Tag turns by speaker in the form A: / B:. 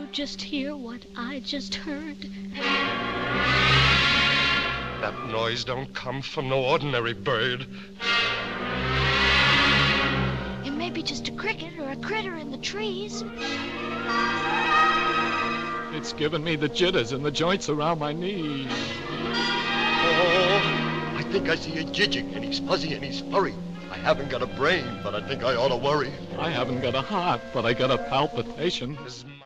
A: just hear what I just heard?
B: That noise don't come from no ordinary bird.
A: It may be just a cricket or a critter in the trees.
C: It's given me the jitters and the joints around my knees.
D: Oh, I think I see a jijik, and he's fuzzy and he's furry. I haven't got a brain, but I think I ought to worry.
C: I haven't got a heart, but I got a palpitation.